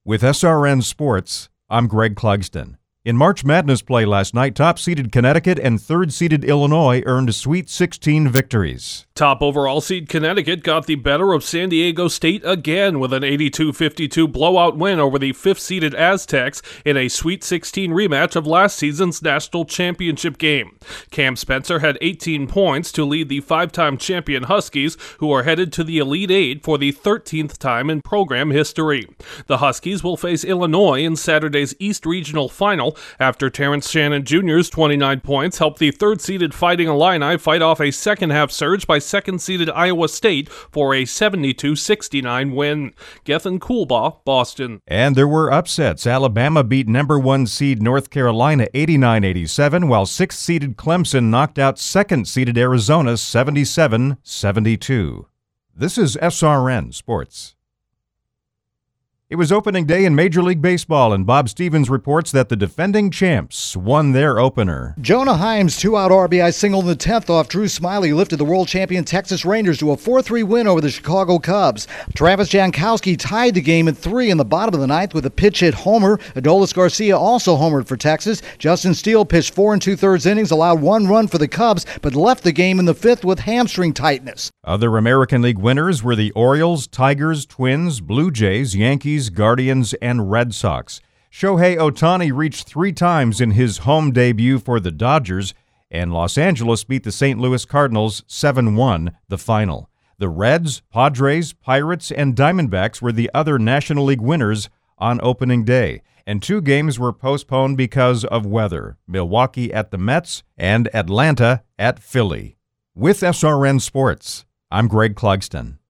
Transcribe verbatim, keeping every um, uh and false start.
With S R N Sports, I'm Greg Clugston. In March Madness play last night, top-seeded Connecticut and third-seeded Illinois earned Sweet sixteen victories. Top overall seed Connecticut got the better of San Diego State again with an eighty-two fifty-two blowout win over the fifth-seeded Aztecs in a Sweet sixteen rematch of last season's national championship game. Cam Spencer had eighteen points to lead the five-time champion Huskies, who are headed to the Elite Eight for the thirteenth time in program history. The Huskies will face Illinois in Saturday's East Regional Final after Terrence Shannon Junior's twenty-nine points helped the third-seeded Fighting Illini fight off a second-half surge by second-seeded Iowa State for a seventy-two sixty-nine win. Gethin Coolbaugh, Boston. And there were upsets. Alabama beat number one seed North Carolina eighty-nine eighty-seven, while sixth-seeded Clemson knocked out second-seeded Arizona seventy-seven seventy-two. This is S R N Sports. It was opening day in Major League Baseball, and Bob Stevens reports that the defending champs won their opener. Jonah Heim's two-out R B I single in the tenth off Drew Smyly lifted the world champion Texas Rangers to a four three win over the Chicago Cubs. Travis Jankowski tied the game at three in the bottom of the ninth with a pitch hit homer. Adolis Garcia also homered for Texas. Justin Steele pitched four and two-thirds innings, allowed one run for the Cubs, but left the game in the fifth with hamstring tightness. Other American League winners were the Orioles, Tigers, Twins, Blue Jays, Yankees, Guardians, and Red Sox. Shohei Ohtani reached three times in his home debut for the Dodgers, and Los Angeles beat the Saint Louis Cardinals seven one, the final. The Reds, Padres, Pirates, and Diamondbacks were the other National League winners on opening day, and two games were postponed because of weather: Milwaukee at the Mets and Atlanta at Philly. With S R N Sports, I'm Greg Clugston.